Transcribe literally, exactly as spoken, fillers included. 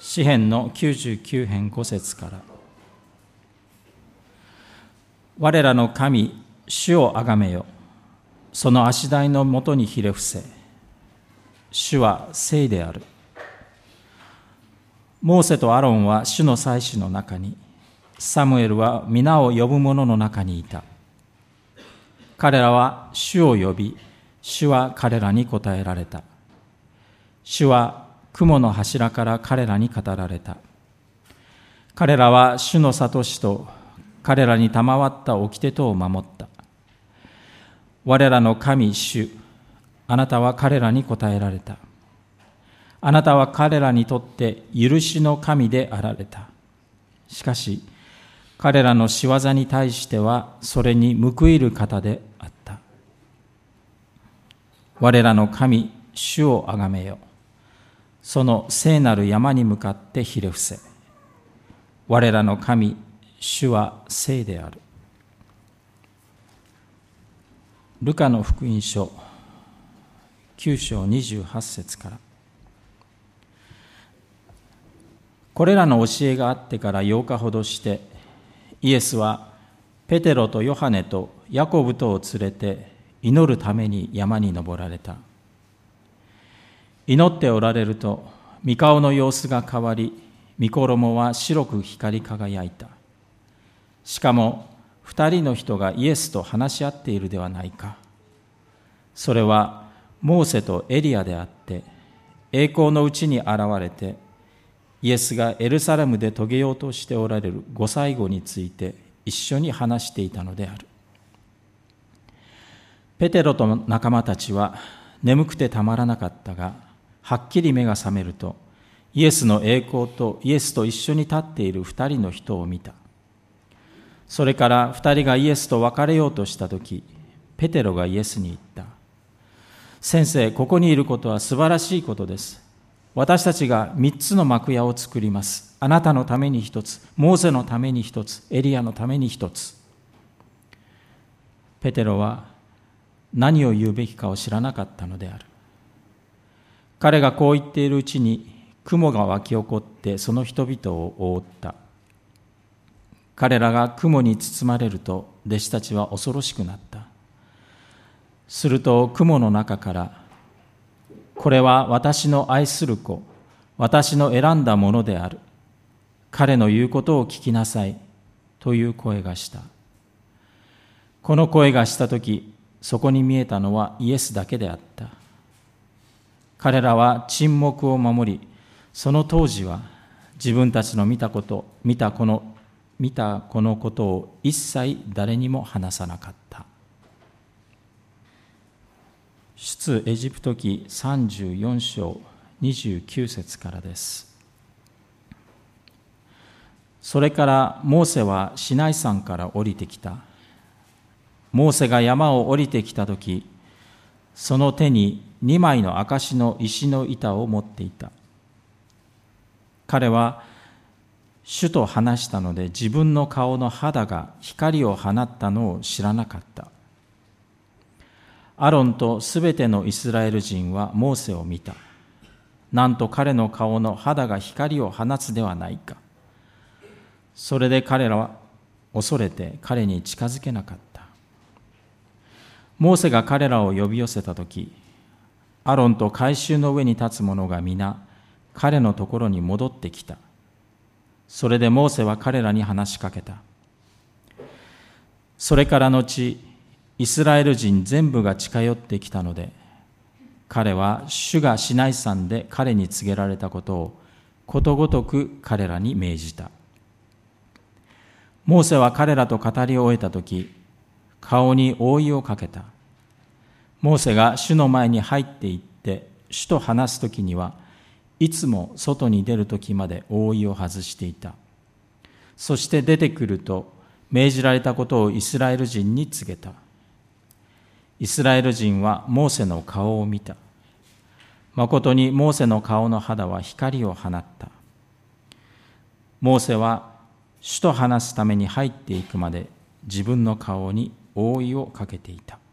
詩編のきゅうじゅうきゅう編ご節から。我らの神、主をあがめよ。その足台のもとにひれ伏せ。主は聖である。モーセとアロンは主の祭司の中に、サムエルは皆を呼ぶ者の中にいた。彼らは主を呼び、主は彼らに答えられた。主は雲の柱から彼らに語られた。彼らは主の諭しと彼らに賜った掟とを守った。我らの神主、あなたは彼らに答えられた。あなたは彼らにとって許しの神であられた。しかし、彼らの仕業に対してはそれに報いる方であった。我らの神、主をあがめよ。その聖なる山に向かってひれ伏せ。我らの神、主は聖である。ルカの福音書きゅう章にじゅうはち節から。これらの教えがあってからようかほどして、イエスはペテロとヨハネとヤコブとを連れて祈るために山に登られた。祈っておられると、御顔の様子が変わり、御衣は白く光り輝いた。しかも、二人の人がイエスと話し合っているではないか。それは、モーセとエリアであって、栄光のうちに現れて、イエスがエルサレムで遂げようとしておられるご最後について一緒に話していたのである。ペテロと仲間たちは眠くてたまらなかったが、はっきり目が覚めると、イエスの栄光とイエスと一緒に立っている二人の人を見た。それから二人がイエスと別れようとしたとき、ペテロがイエスに言った。先生、ここにいることは素晴らしいことです。私たちが三つの幕屋を作ります。あなたのために一つ、モーセのために一つ、エリアのために一つ。ペテロは何を言うべきかを知らなかったのである。彼がこう言っているうちに、雲が湧き起こってその人々を覆った。彼らが雲に包まれると、弟子たちは恐ろしくなった。すると雲の中から、これは私の愛する子、私の選んだものである。彼の言うことを聞きなさい、という声がした。この声がしたとき、そこに見えたのはイエスだけであった。彼らは沈黙を守り、その当時は自分たちの見たこと、見たこの、見たこのことを一切誰にも話さなかった。出エジプト記さんじゅうよん章にじゅうきゅう節からです。それからモーセはシナイ山から降りてきた。モーセが山を降りてきたとき、その手に二枚の証の石の板を持っていた。彼は主と話したので、自分の顔の肌が光を放ったのを知らなかった。アロンとすべてのイスラエル人はモーセを見た。なんと彼の顔の肌が光を放つではないか。それで彼らは恐れて彼に近づけなかった。モーセが彼らを呼び寄せたとき、アロンと改宗の上に立つ者が皆、彼のところに戻ってきた。それでモーセは彼らに話しかけた。それから後、イスラエル人全部が近寄ってきたので、彼は主がシナイ山で彼に告げられたことをことごとく彼らに命じた。モーセは彼らと語り終えたとき、顔に覆いをかけた。モーセが主の前に入っていって主と話すときには、いつも外に出るときまで覆いを外していた。そして出てくると命じられたことをイスラエル人に告げた。イスラエル人はモーセの顔を見た。まことにモーセの顔の肌は光を放った。モーセは主と話すために入っていくまで自分の顔に覆いをかけていた。